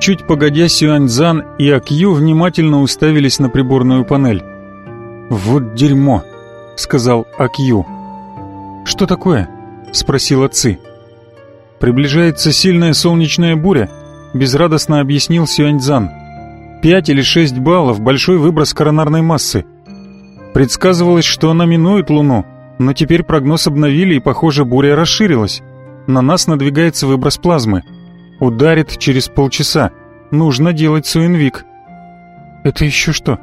Чуть погодя, Сюаньцзан и Акью внимательно уставились на приборную панель. «Вот дерьмо», — сказал Акью. «Что такое?» — спросила Ци. «Приближается сильная солнечная буря», — безрадостно объяснил Сюаньцзан. 5 или 6 баллов, большой выброс коронарной массы. Предсказывалось, что она минует Луну, но теперь прогноз обновили, и, похоже, буря расширилась. На нас надвигается выброс плазмы. Ударит через полчаса. Нужно делать Суинвик. Это еще что?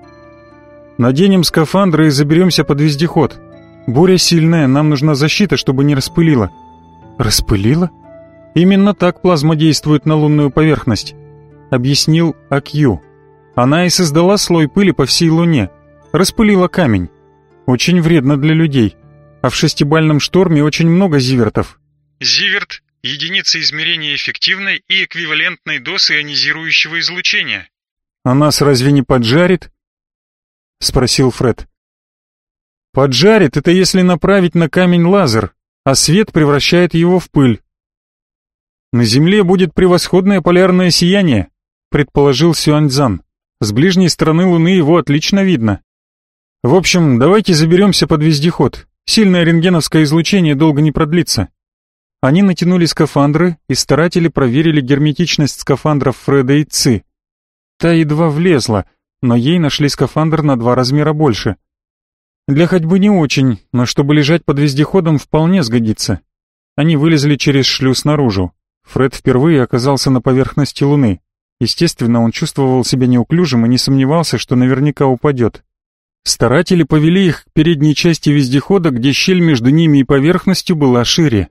Наденем скафандры и заберемся под вездеход. Буря сильная, нам нужна защита, чтобы не распылила. Распылила? Именно так плазма действует на лунную поверхность, объяснил Акью. Она и создала слой пыли по всей Луне. Распылила камень. Очень вредно для людей. А в 6-бальном шторме очень много зивертов. Зиверт — единица измерения эффективной и эквивалентной доз ионизирующего излучения. «А нас разве не поджарит?» — спросил Фред. «Поджарит — это если направить на камень лазер, а свет превращает его в пыль. На Земле будет превосходное полярное сияние», — предположил Сюаньцзан. «С ближней стороны Луны его отлично видно. В общем, давайте заберемся под вездеход. Сильное рентгеновское излучение долго не продлится». Они натянули скафандры, и старатели проверили герметичность скафандров Фреда и Ци. Та едва влезла, но ей нашли скафандр на 2 размера больше. Для ходьбы не очень, но чтобы лежать под вездеходом вполне сгодится. Они вылезли через шлюз наружу. Фред впервые оказался на поверхности Луны. Естественно, он чувствовал себя неуклюжим и не сомневался, что наверняка упадет. Старатели повели их к передней части вездехода, где щель между ними и поверхностью была шире.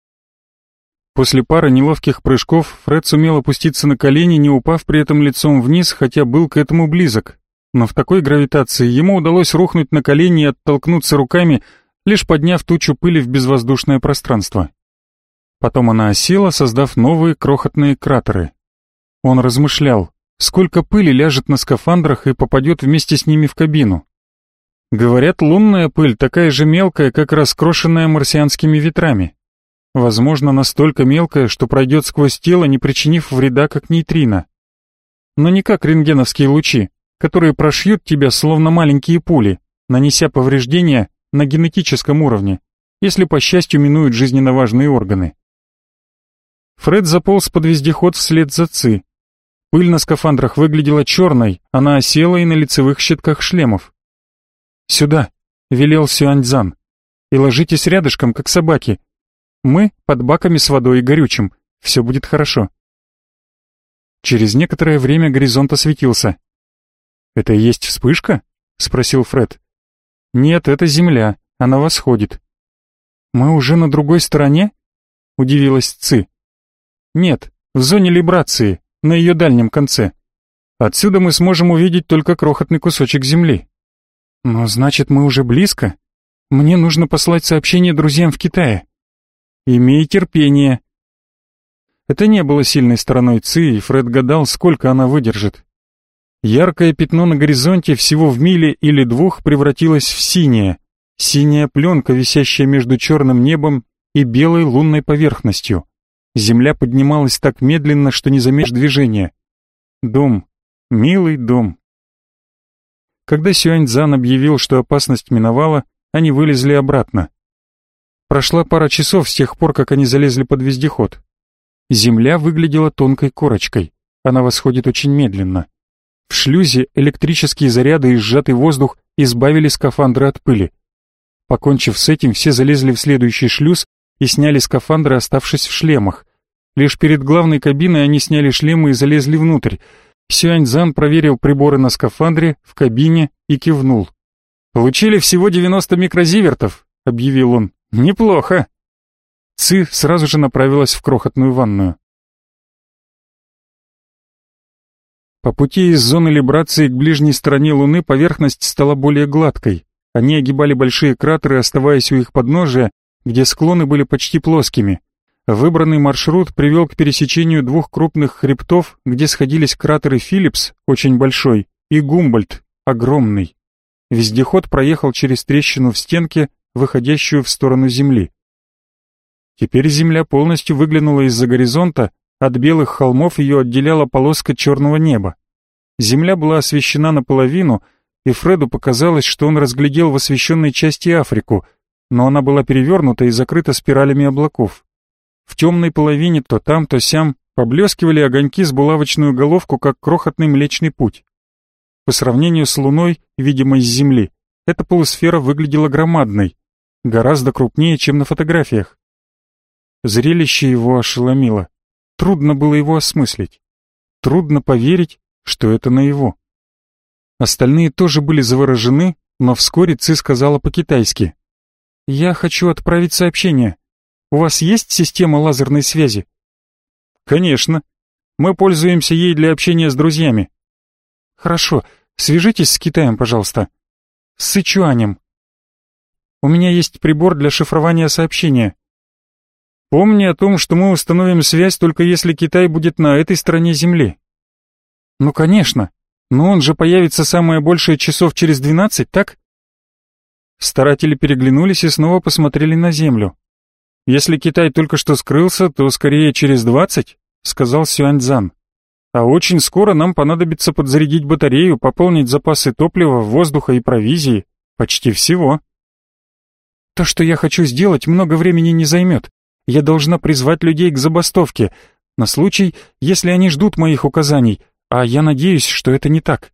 После пары неловких прыжков Фред сумел опуститься на колени, не упав при этом лицом вниз, хотя был к этому близок. Но в такой гравитации ему удалось рухнуть на колени и оттолкнуться руками, лишь подняв тучу пыли в безвоздушное пространство. Потом она осела, создав новые крохотные кратеры. Он размышлял, сколько пыли ляжет на скафандрах и попадет вместе с ними в кабину. Говорят, лунная пыль такая же мелкая, как раскрошенная марсианскими ветрами. Возможно, настолько мелкая, что пройдет сквозь тело, не причинив вреда, как нейтрино. Но не как рентгеновские лучи, которые прошьют тебя словно маленькие пули, нанеся повреждения на генетическом уровне, если, по счастью, минуют жизненно важные органы. Фред заполз под вездеход вслед за Ци. Пыль на скафандрах выглядела черной, она осела и на лицевых щитках шлемов. «Сюда», — велел Сюаньцзан, — «и ложитесь рядышком, как собаки. Мы под баками с водой и горючим. Все будет хорошо». Через некоторое время горизонт осветился. «Это и есть вспышка?» — спросил Фред. «Нет, это Земля. Она восходит». «Мы уже на другой стороне?» — удивилась Ци. «Нет, в зоне либрации, на ее дальнем конце. Отсюда мы сможем увидеть только крохотный кусочек Земли». «Но значит, мы уже близко? Мне нужно послать сообщение друзьям в Китае». «Имей терпение». Это не было сильной стороной Ци, и Фред гадал, сколько она выдержит. Яркое пятно на горизонте всего в миле или 2 превратилось в синее. Синяя пленка, висящая между черным небом и белой лунной поверхностью. Земля поднималась так медленно, что не заметишь движения. Дом. Милый дом. Когда Сюаньцзан объявил, что опасность миновала, они вылезли обратно. Прошла пара часов с тех пор, как они залезли под вездеход. Земля выглядела тонкой корочкой. Она восходит очень медленно. В шлюзе электрические заряды и сжатый воздух избавили скафандры от пыли. Покончив с этим, все залезли в следующий шлюз и сняли скафандры, оставшись в шлемах. Лишь перед главной кабиной они сняли шлемы и залезли внутрь. Сюаньцзан проверил приборы на скафандре, в кабине и кивнул. «Получили всего 90 микрозивертов», — объявил он. «Неплохо». Ци сразу же направилась в крохотную ванную. По пути из зоны либрации к ближней стороне Луны поверхность стала более гладкой. Они огибали большие кратеры, оставаясь у их подножия, где склоны были почти плоскими. Выбранный маршрут привел к пересечению 2 крупных хребтов, где сходились кратеры Филлипс, очень большой, и Гумбольдт, огромный. Вездеход проехал через трещину в стенке, выходящую в сторону Земли. Теперь Земля полностью выглянула из-за горизонта, От белых холмов ее отделяла полоска черного неба. Земля была освещена наполовину, и Фреду показалось, что он разглядел в освещенной части Африку, но она была перевернута и закрыта спиралями облаков. В темной половине то там, то сям поблескивали огоньки с булавочную головку, как крохотный Млечный Путь. По сравнению с Луной, видимой с Земли, эта полусфера выглядела громадной, гораздо крупнее, чем на фотографиях. Зрелище его ошеломило. Трудно было его осмыслить. Трудно поверить, что это наяву. Остальные тоже были заворожены, но вскоре Ци сказала по-китайски: «Я хочу отправить сообщение. У вас есть система лазерной связи?» «Конечно. Мы пользуемся ей для общения с друзьями». «Хорошо. Свяжитесь с Китаем, пожалуйста. С Сычуанем. У меня есть прибор для шифрования сообщения. Помни о том, что мы установим связь только если Китай будет на этой стороне Земли». «Ну, конечно. Но он же появится самое большее часов через 12, так?» Старатели переглянулись и снова посмотрели на Землю. «Если Китай только что скрылся, то скорее через 20, сказал Сюаньцзан. «А очень скоро нам понадобится подзарядить батарею, пополнить запасы топлива, воздуха и провизии. Почти всего». «То, что я хочу сделать, много времени не займет. Я должна призвать людей к забастовке, на случай, если они ждут моих указаний, а я надеюсь, что это не так».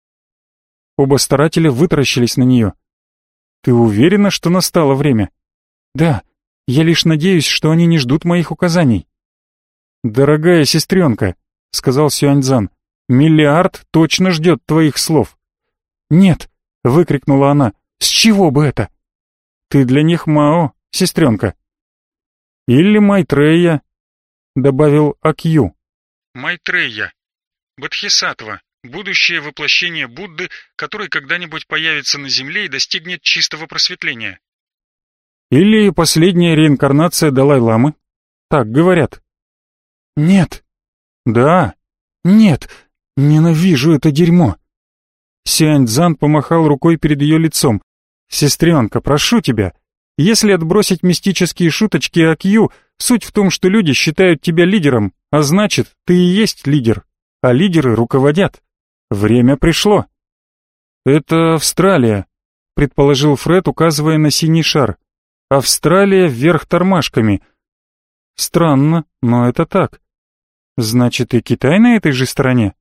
Оба старателя вытаращились на нее. «Ты уверена, что настало время?» «Да, я лишь надеюсь, что они не ждут моих указаний». «Дорогая сестренка», — сказал Сюаньцзан, — «миллиард точно ждет твоих слов». «Нет», — выкрикнула она, — «с чего бы это?» «Ты для них Мао, сестренка». «Или Майтрея», — добавил Акью. «Майтрея. Бодхисаттва. Будущее воплощение Будды, который когда-нибудь появится на Земле и достигнет чистого просветления». «Или последняя реинкарнация Далай-ламы. Так говорят». «Нет». «Да». «Нет. Ненавижу это дерьмо». Сюаньцзан помахал рукой перед ее лицом. «Сестренка, прошу тебя, если отбросить мистические шуточки Акью, суть в том, что люди считают тебя лидером, а значит, ты и есть лидер, а лидеры руководят. Время пришло». «Это Австралия», — предположил Фред, указывая на синий шар. «Австралия вверх тормашками». «Странно, но это так. Значит, и Китай на этой же стороне?»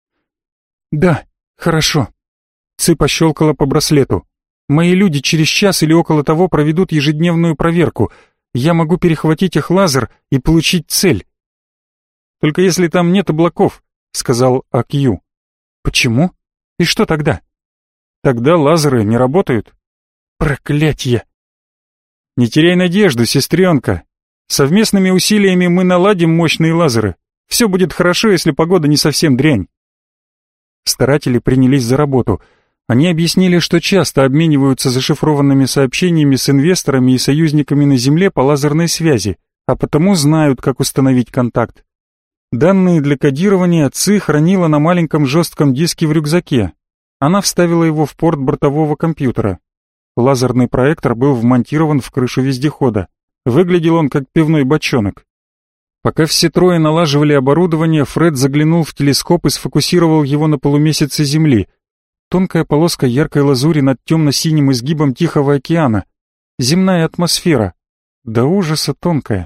«Да, хорошо». Ци пощелкала по браслету. «Мои люди через час или около того проведут ежедневную проверку. Я могу перехватить их лазер и получить цель». «Только если там нет облаков», — сказал Акью. «Почему? И что тогда?» «Тогда лазеры не работают». «Проклятье!» «Не теряй надежду, сестренка. Совместными усилиями мы наладим мощные лазеры. Все будет хорошо, если погода не совсем дрянь». Старатели принялись за работу. Они объяснили, что часто обмениваются зашифрованными сообщениями с инвесторами и союзниками на Земле по лазерной связи, а потому знают, как установить контакт. Данные для кодирования Ци хранила на маленьком жестком диске в рюкзаке. Она вставила его в порт бортового компьютера. Лазерный проектор был вмонтирован в крышу вездехода. Выглядел он как пивной бочонок. Пока все трое налаживали оборудование, Фред заглянул в телескоп и сфокусировал его на полумесяце Земли. Тонкая полоска яркой лазури над темно-синим изгибом Тихого океана. Земная атмосфера. До ужаса тонкая.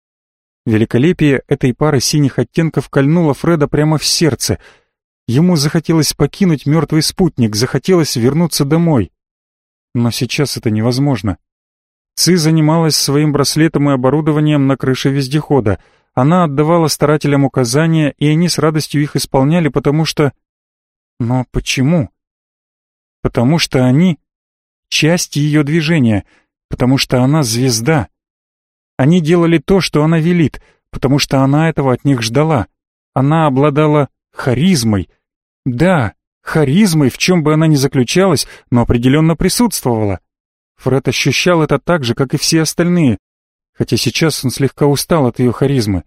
Великолепие этой пары синих оттенков кольнуло Фреда прямо в сердце. Ему захотелось покинуть мертвый спутник, захотелось вернуться домой. Но сейчас это невозможно. Ци занималась своим браслетом и оборудованием на крыше вездехода. Она отдавала старателям указания, и они с радостью их исполняли, потому что... Но почему? Потому что они — часть ее движения, потому что она звезда. Они делали то, что она велит, потому что она этого от них ждала. Она обладала харизмой. Да, харизмой, в чем бы она ни заключалась, но определенно присутствовала. Фред ощущал это так же, как и все остальные, хотя сейчас он слегка устал от ее харизмы.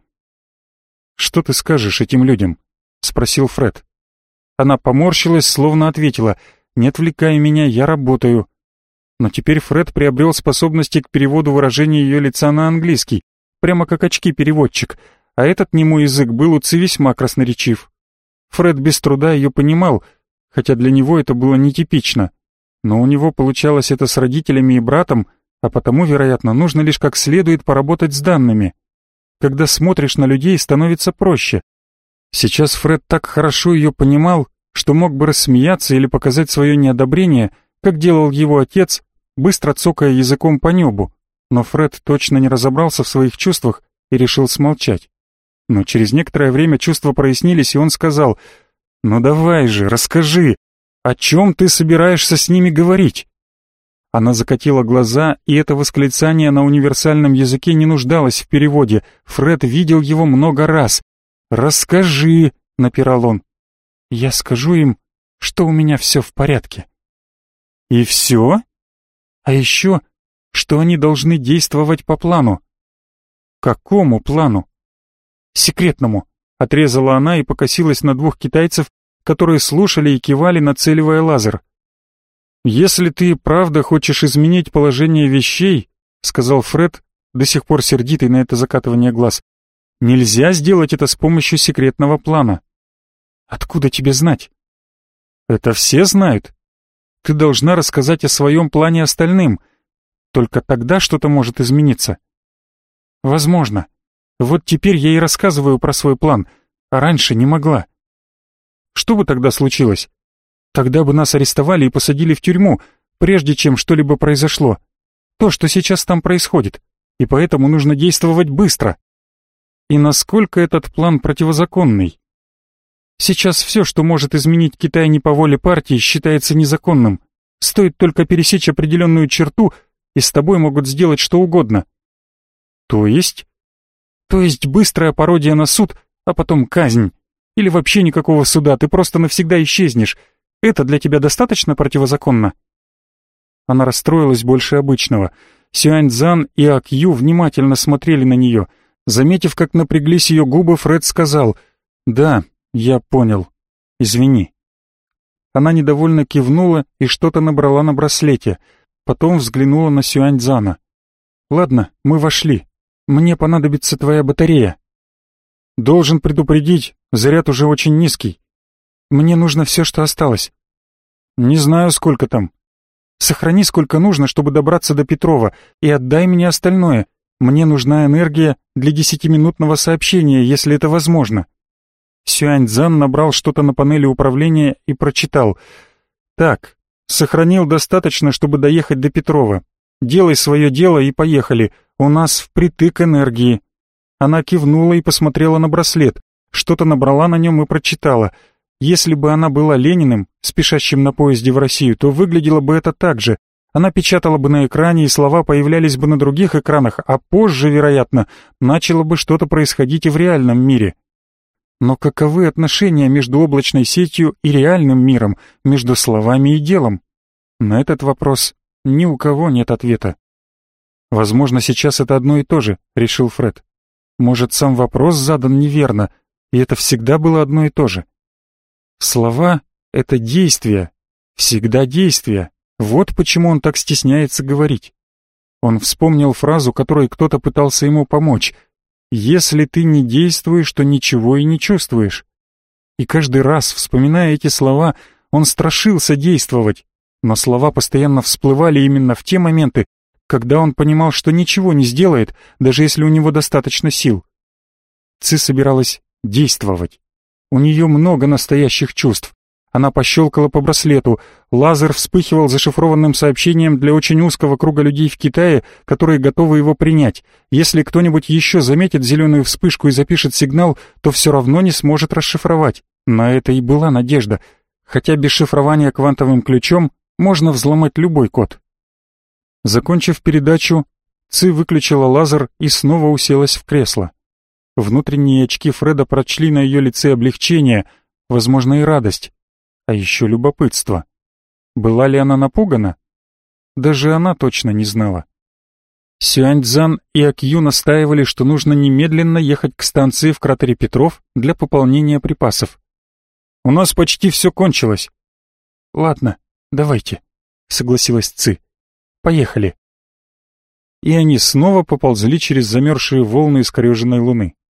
«Что ты скажешь этим людям?» — спросил Фред. Она поморщилась, словно ответила: «Не отвлекай меня, я работаю». Но теперь Фред приобрел способности к переводу выражения ее лица на английский, прямо как очки-переводчик. а этот немой язык был у Ци весьма красноречив. Фред без труда ее понимал, хотя для него это было нетипично. Но у него получалось это с родителями и братом, а потому, вероятно, нужно лишь как следует поработать с данными. Когда смотришь на людей, становится проще. Сейчас Фред так хорошо ее понимал, что мог бы рассмеяться или показать свое неодобрение, как делал его отец, быстро цокая языком по небу. Но Фред точно не разобрался в своих чувствах и решил смолчать. Но через некоторое время чувства прояснились, и он сказал: «Ну давай же, расскажи, о чем ты собираешься с ними говорить?» Она закатила глаза, и это восклицание на универсальном языке не нуждалось в переводе. Фред видел его много раз. «Расскажи», — напирал он. «Я скажу им, что у меня все в порядке». «И все?» «А еще, что они должны действовать по плану». «Какому плану?» «Секретному», — отрезала она и покосилась на двух китайцев, которые слушали и кивали, нацеливая лазер. «Если ты правда хочешь изменить положение вещей», — сказал Фред, до сих пор сердитый на это закатывание глаз, «нельзя сделать это с помощью секретного плана». «Откуда тебе знать?» «Это все знают. Ты должна рассказать о своем плане остальным. Только тогда что-то может измениться». «Возможно. Вот теперь я и рассказываю про свой план, а раньше не могла». «Что бы тогда случилось? Тогда бы нас арестовали и посадили в тюрьму, прежде чем что-либо произошло. То, что сейчас там происходит. И поэтому нужно действовать быстро». «И насколько этот план противозаконный?» «Сейчас все, что может изменить Китай не по воле партии, считается незаконным. Стоит только пересечь определенную черту, и с тобой могут сделать что угодно». «То есть?» «То есть быстрая пародия на суд, а потом казнь. Или вообще никакого суда, ты просто навсегда исчезнешь. Это для тебя достаточно противозаконно?» Она расстроилась больше обычного. Сюаньцзан и Акью внимательно смотрели на нее. Заметив, как напряглись ее губы, Фред сказал: «Да, я понял. Извини». Она недовольно кивнула и что-то набрала на браслете. Потом взглянула на Сюаньцзана. «Ладно, мы вошли. Мне понадобится твоя батарея». «Должен предупредить, заряд уже очень низкий. Мне нужно все, что осталось». «Не знаю, сколько там». «Сохрани сколько нужно, чтобы добраться до Петрова, и отдай мне остальное. Мне нужна энергия для 10-минутного сообщения, если это возможно». Сюаньцзан набрал что-то на панели управления и прочитал: «Так, сохранил достаточно, чтобы доехать до Петрова. Делай свое дело и поехали. У нас впритык энергии». Она кивнула и посмотрела на браслет, что-то набрала на нем и прочитала. Если бы она была Лениным, спешащим на поезде в Россию, то выглядело бы это так же. Она печатала бы на экране, и слова появлялись бы на других экранах, а позже, вероятно, начало бы что-то происходить и в реальном мире. Но каковы отношения между облачной сетью и реальным миром, между словами и делом? На этот вопрос ни у кого нет ответа. «Возможно, сейчас это одно и то же», — решил Фред. «Может, сам вопрос задан неверно, и это всегда было одно и то же». Слова — это действия, всегда действия. Вот почему он так стесняется говорить. Он вспомнил фразу, которой кто-то пытался ему помочь: «Если ты не действуешь, то ничего и не чувствуешь». И каждый раз, вспоминая эти слова, он страшился действовать, но слова постоянно всплывали именно в те моменты, когда он понимал, что ничего не сделает, даже если у него достаточно сил. Ци собиралась действовать. У нее много настоящих чувств. Она пощелкала по браслету. Лазер вспыхивал зашифрованным сообщением для очень узкого круга людей в Китае, которые готовы его принять. Если кто-нибудь еще заметит зеленую вспышку и запишет сигнал, то все равно не сможет расшифровать. На это и была надежда. Хотя без шифрования квантовым ключом можно взломать любой код. Закончив передачу, Ци выключила лазер и снова уселась в кресло. Внутренние очки Фреда прочли на ее лице облегчение, возможно, и радость, а еще любопытство. Была ли она напугана? Даже она точно не знала. Сюаньцзан и Акью настаивали, что нужно немедленно ехать к станции в кратере Петров для пополнения припасов. «У нас почти все кончилось». «Ладно, давайте», — согласилась Ци. «Поехали». И они снова поползли через замерзшие волны искореженной луны.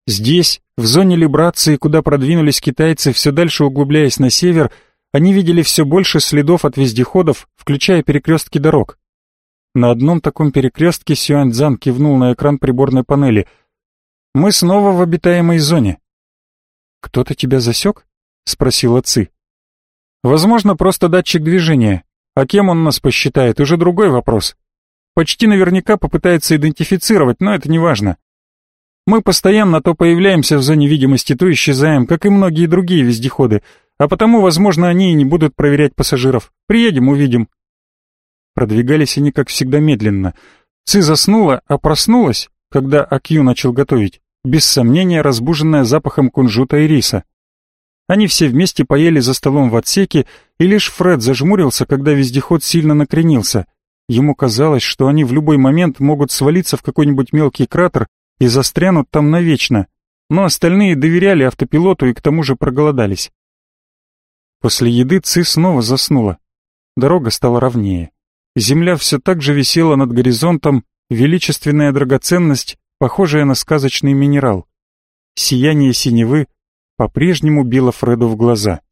Здесь, в зоне либрации, куда продвинулись китайцы, все дальше углубляясь на север, они видели все больше следов от вездеходов, включая перекрестки дорог. На одном таком перекрестке Сюаньцзан кивнул на экран приборной панели. «Мы снова в обитаемой зоне». «Кто-то тебя засек?» — спросила Ци. «Возможно, просто датчик движения. А кем он нас посчитает, уже другой вопрос. Почти наверняка попытается идентифицировать, но это не важно. Мы постоянно то появляемся в зоне видимости, то исчезаем, как и многие другие вездеходы, а потому, возможно, они и не будут проверять пассажиров. Приедем, увидим». Продвигались они, как всегда, медленно. Ци заснула, а проснулась, когда Акью начал готовить, без сомнения разбуженная запахом кунжута и риса. Они все вместе поели за столом в отсеке, и лишь Фред зажмурился, когда вездеход сильно накренился. Ему казалось, что они в любой момент могут свалиться в какой-нибудь мелкий кратер и застрянут там навечно, но остальные доверяли автопилоту и к тому же проголодались. После еды Ци снова заснула. Дорога стала ровнее. Земля все так же висела над горизонтом, величественная драгоценность, похожая на сказочный минерал. Сияние синевы по-прежнему било Фреду в глаза.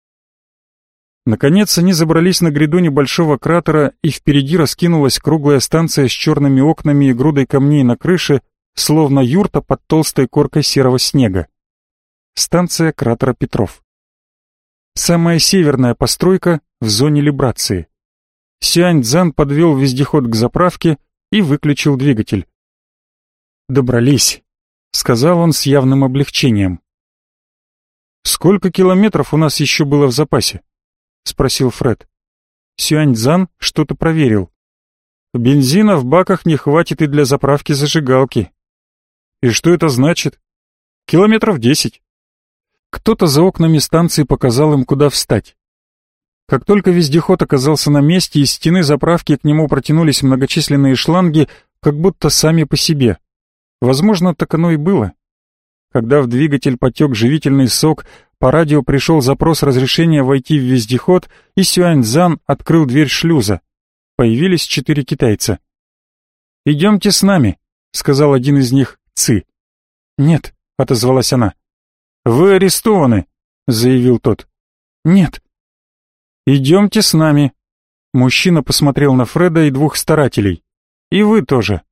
Наконец они забрались на гряду небольшого кратера, и впереди раскинулась круглая станция с черными окнами и грудой камней на крыше, словно юрта под толстой коркой серого снега. Станция кратера Петров. Самая северная постройка в зоне либрации. Сюаньцзан подвел вездеход к заправке и выключил двигатель. «Добрались», — сказал он с явным облегчением. «Сколько километров у нас еще было в запасе?» — спросил Фред. Сюаньцзан что-то проверил. «Бензина в баках не хватит и для заправки зажигалки». «И что это значит?» «Километров 10». Кто-то за окнами станции показал им, куда встать. Как только вездеход оказался на месте, из стены заправки к нему протянулись многочисленные шланги, как будто сами по себе. Возможно, так оно и было. Когда в двигатель потек живительный сок, по радио пришел запрос разрешения войти в вездеход, и Сюаньцзан открыл дверь шлюза. Появились 4 китайца. «Идемте с нами», — сказал один из них, Ци. «Нет», — отозвалась она. «Вы арестованы», — заявил тот. «Нет». «Идемте с нами». Мужчина посмотрел на Фреда и 2 старателей. «И вы тоже».